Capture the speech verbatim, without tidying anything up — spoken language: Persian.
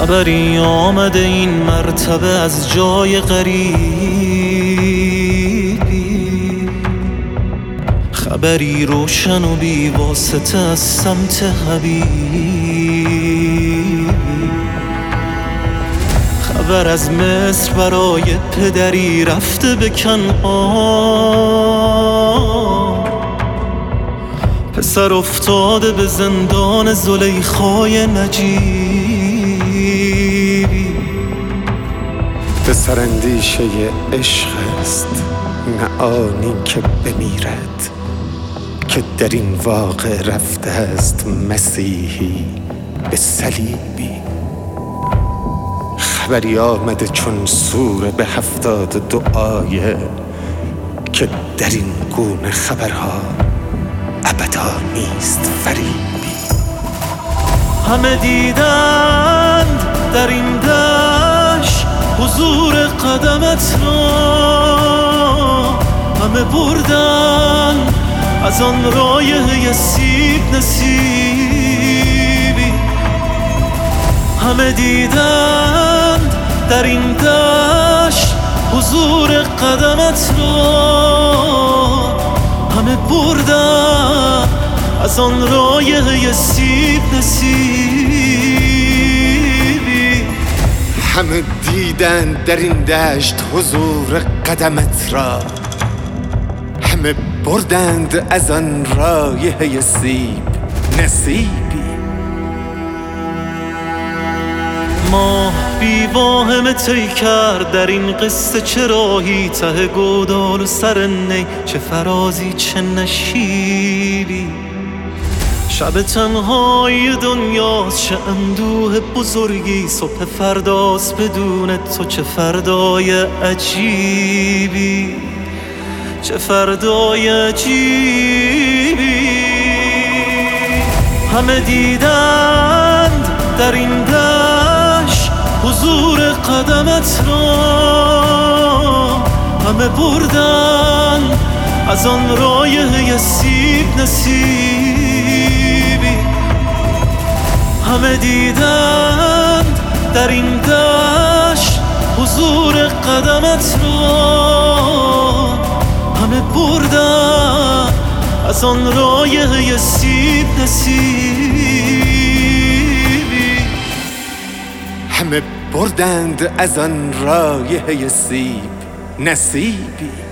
خبری آمده این مرتبه از جای غریبی، خبری روشن و بی واسطه از سمت حبیبی، خبر از مصر برای پدری رفته به کنعان، پسر افتاده به زندان زلیخای نجیبی. پسر اندیشه عشق است نه آنی که بمیرد، که در این واقع رفته است مسیحی به صلیبی. خبری آمده چون سوره به هفتاد دو آیه، که در این گونه خبرها ابدا نیست فریبی. همه دیدند در این دشت حضور قدمت را، همه بردن از آن رایحه سیب نصیبی. همه دیدند در این دشت حضور قدمت را، همه بردن از آن رایحه سیب نصیبی. همه دیدن در این دشت حضور قدمت را، همه بردند از آن رایحه سیب نصیبی. ماه بی واهمه طی کرد در این قصه، چه راهی ته گودال و سر نی، چه فرازی چه نشیبی. شب تنهایی دنیاست، چه اندوه بزرگی، صبح فرداست بدون تو، چه فردای عجیبی، چه فردای عجیبی. همه دیدند در این دشت حضور قدمت را، همه بردن از آن رایحه سیب نصیبی. همه دیدند در این دشت حضور قدمت را، همه بردن از آن رایحه سیب نصیبی. همه بردند از آن رایحه سیب نصیبی.